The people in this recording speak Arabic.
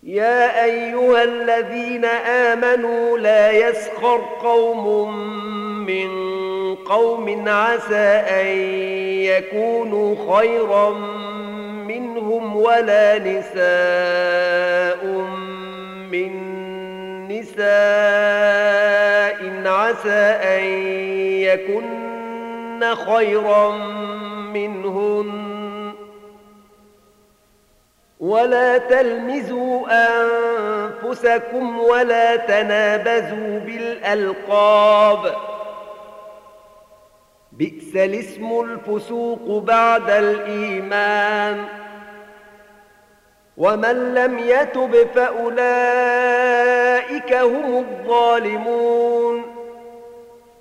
يا أيها الذين آمنوا لا يسخر قوم من قوم عسى أن يكونوا خيرا منهم ولا نساء من نساء عسى أن يكن خيرا منهن ولا تلمزوا أنفسكم ولا تنابزوا بالألقاب بئس الاسم الفسوق بعد الإيمان ومن لم يتب فأولئك هم الظالمون